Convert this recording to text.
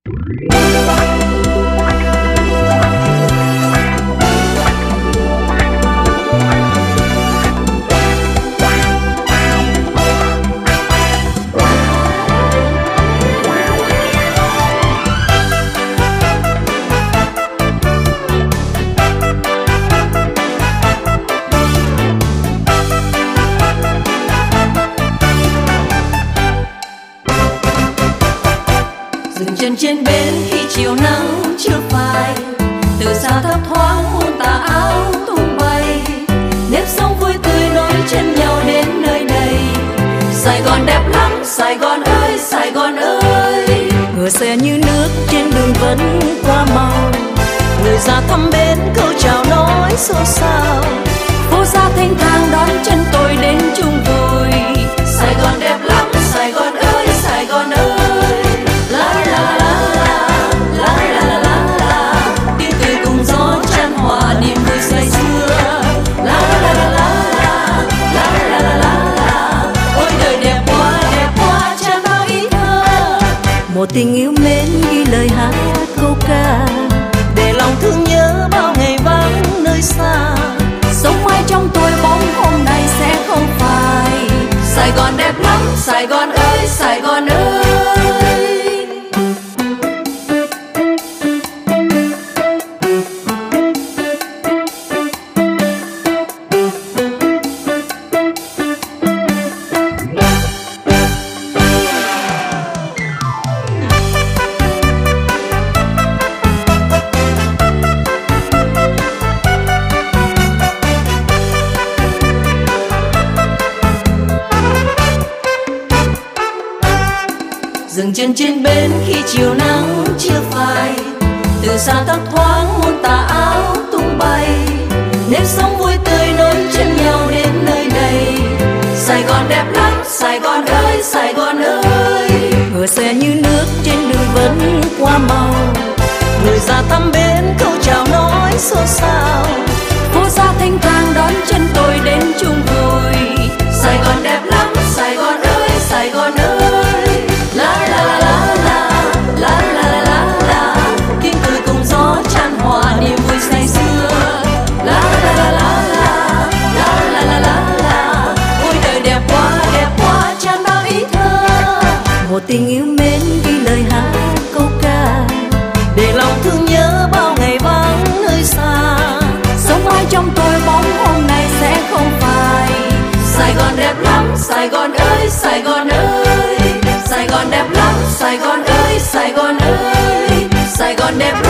Dừng chân trên bến khi chiều nắng chưa phai, từ xa thấp thoáng muôn tà áo tung bay, nếp sống vui tươi nối chân nhau đến nơi này. Sài Gòn đẹp lắm, Sài Gòn ơi, Sài Gòn ơi. Ngựa xe như nước trên đường vẫn qua màu, người ra thăm bến câu chào nói xôn xao. Phố xa thanh thang đón chân tôi đến chung vui. Sài Gòn đẹp lắm, Sài Gòn ơi, Sài Gòn ơi. La la la la, la la la la, tiếng cười cùng gió chan hòa niềm vui say sưa. La la la la la, la la la la, ôi đời đẹp quá chan bao ý thơ. Một tình yêu mến ghi lời hát câu ca, để lòng thương nhớ bao ngày vắng nơi xa. Sống mãi trong tôi bóng hôm nay sẽ không phai. Sài Gòn đẹp lắm, Sài Gòn ơi, Sài Gòn ơi. Dừng chân trên bến khi chiều nắng chưa phai, từ xa thấp thoáng muôn tà áo tung bay, nếp sống vui tươi nối chân nhau đến nơi này. Sài Gòn đẹp lắm, Sài Gòn ơi, Sài Gòn ơi. Ngựa xe như nước trên đường vẫn qua màu, người ra thăm bến câu chào nói xôn xao. Phố xa thanh thang đón chân tôi đến chung vui. Sài Gòn đẹp lắm, Sài Gòn ơi, Sài Gòn ơi. La la la la la, la la la la, tiếng cười cùng gió chan hòa niềm vui say sưa. La la la la la, la la la la, ôi đời đẹp quá chan bao ý thơ. Một tình yêu mến ghi lời hát câu ca, để lòng thương nhớ bao ngày vắng nơi xa. Sống mãi trong tôi bóng hôm nay sẽ không phai. Sài Gòn đẹp lắm, Sài Gòn ơi, Sài Gòn ơi. Sài Gòn đẹp lắm, Sài Gòn ơi, Sài Gòn ơi. Sài Gòn đẹp